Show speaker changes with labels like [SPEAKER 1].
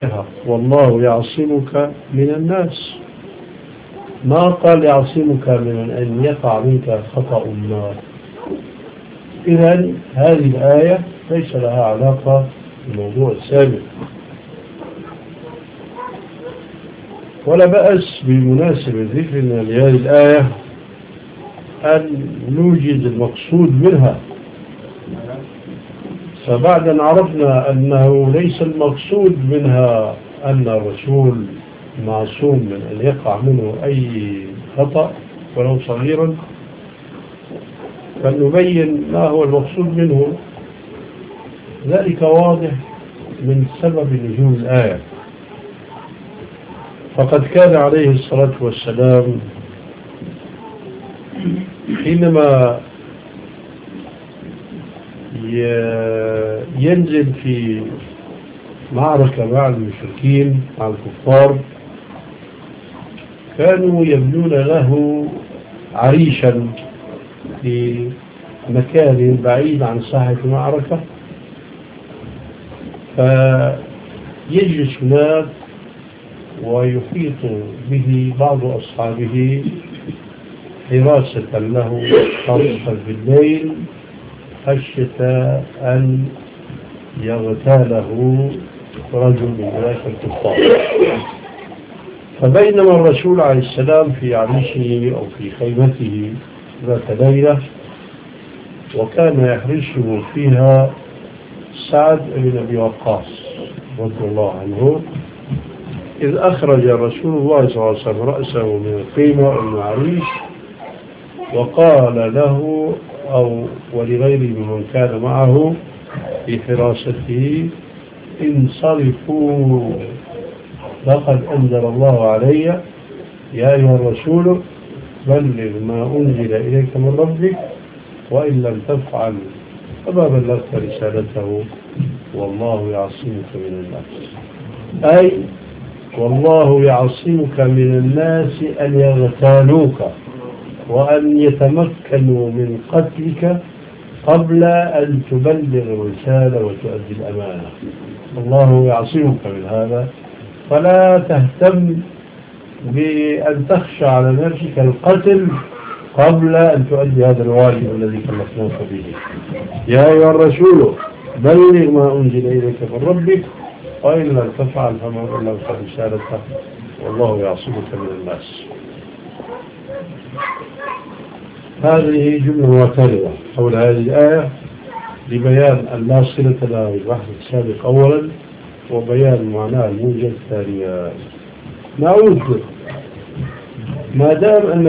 [SPEAKER 1] والله يعصمك من الناس، ما قال يعصمك من أن يقع منك خطأ ما. إذن هذه الآية ليس لها علاقة بالموضوع السابق. ولا بأس بمناسبة ذكرنا لهذه الآية أن نوجد المقصود منها. فبعد أن عرفنا أنه ليس المقصود منها أن الرسول معصوم من أن يقع منه أي خطأ ولو صغيرا، فلنبين ما هو المقصود منه. ذلك واضح من سبب نزول الآية. فقد كان عليه الصلاة والسلام حينما ينزل في معركة مع المشركين مع الكفار، كانوا يبنون له عريشا في مكان بعيد عن ساحة المعركة، فيجلس هناك ويحيط به بعض أصحابه حراسة له خاصة بالليل، خشية أن يغتاله رجل من ذلك الكفار. فبينما الرسول عليه السلام في عريشه أو في خيمته ذات ليلة، وكان يحرسه فيها سعد بن أبي وقاص رضي الله عنه، إذ أخرج رسول الله صلى الله عليه وسلم رأسه من الخيمة أو من العريش وقال له أو ولغيره ممن كان معه في حراسته: انصرفوا، لقد أنزل الله علي يا أيها الرسول بلغ ما أنزل إليك من ربك وإن لم تفعل فما بلغت رسالته والله يعصمك من الناس. أي والله يعصمك من الناس أن يغتالوك وأن يتمكنوا من قتلك قبل أن تبلغ الرسالة وتؤدي الأمانة. الله يعصمك من هذا، فلا تهتم بأن تخشى على نفسك القتل قبل أن تؤدي هذا الواجب الذي كلفناك به. يا أيها الرسول بلغ ما أنزل إليك من ربك وإن لم تفعل فما بلغت رسالته والله يعصمك من الناس. هذه جملة معترضة حول هذه الآية لبيان أن لا صلة لها بالبحث السابق أولا، وبيان معناها الموجز ثانيا. نعود ما دام أن